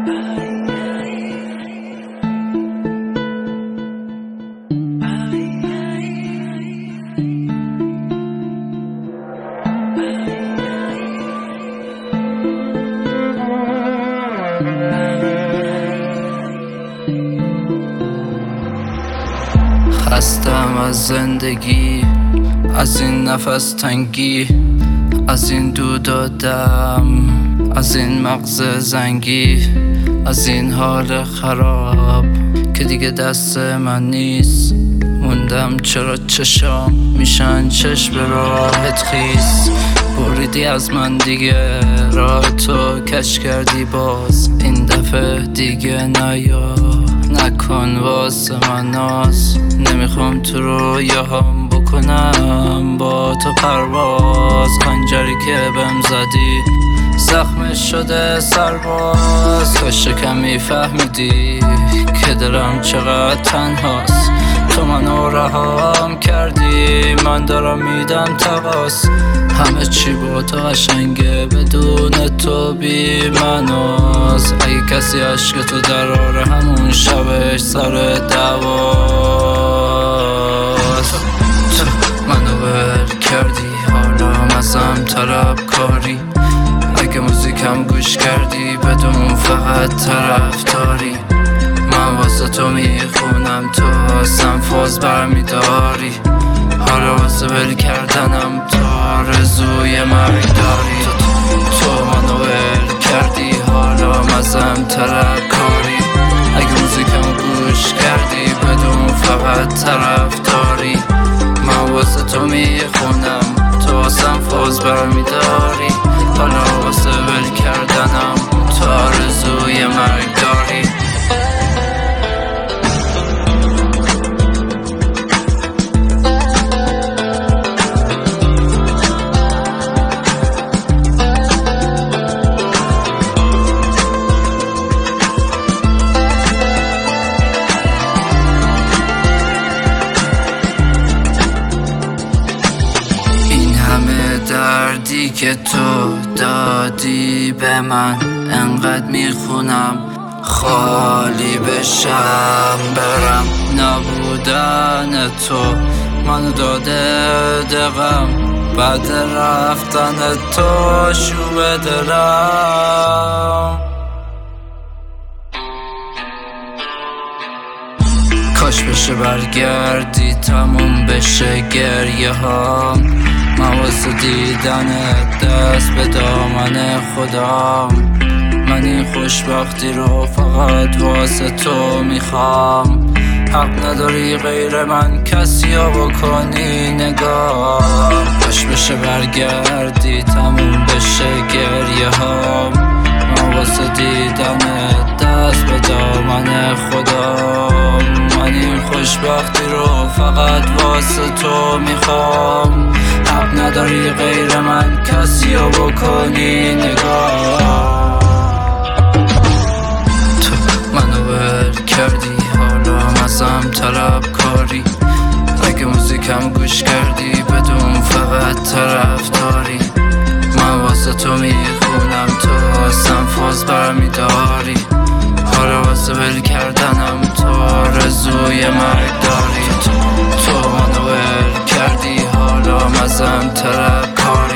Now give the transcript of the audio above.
خستم از زندگی، از این نفس تنگی، از این دود و دم، از این مغز زنگی، از این حال خراب که دیگه دست من نیست. موندم چرا چشام میشن چشم راحت خیس. بریدی از من دیگه، راه تو کش کردی باز. این دفعه دیگه نیا، نکن واسه من ناز. نمیخوام تو رویاهام بکنم با تو پرواز. خنجری که بهم زدی زخمش شده سرباز. کاش کمی فهمیدی که دلم چقدر تنهاست. تو منو رهام کردی، من دارم میدم تقاس. همه چی با تو قشنگه، بدون تو بی مناز. اگه کسی عشق تو دراره، همون شبش سر دواست. تو منو ول کردی، حالا ازم طلب کاری. اگه موزیکم گوش کردی، بدون فقط طرفداری. من واسه تو میخونم، تو واسم فاز برمیداری. حالا واسه ول کردنم تو آرزوی مرگ داری. تو منو ول کردی، حالا ازم طلب کاری. اگه موزیکم گوش کردی، بدون فقط طرفداری. من واسه تو میخونم، تو واسم فاز برمیداری. حالا واسه ول کردنم تو آرزوی مرگ داری. دردی که تو دادی به من، انقدر میخونم خالی بشم برم. نبودن تو منو داده دقم، بعد رفتن تو شوب دلم. کاش بشه برگردی، تموم بشه گریه هام. من واسه دیدنت دست به دامن خودم. من این خوشبختی رو فقط واسه تو میخوام. حق نداری غیر من کسی رو بکنی نگاه. کاش بشه برگردی، تموم بشه گریه هام. من واسه دیدنت دست به دامن خودم. من این خوشبختی رو فقط واسه تو میخوام. حق نداری غیر من کسی رو بکنی نگاه. تو منو ول کردی، حالا ازم طلب کاری. اگه موزیکم گوش کردی، بدون فقط طرفداری. من واسه تو میخونم، تو واسم فاز برمیداری. حالا واسه ول کردنم تو آرزوی مرگ داری. تو منو ول کردی، حالا ازم طلب کاری.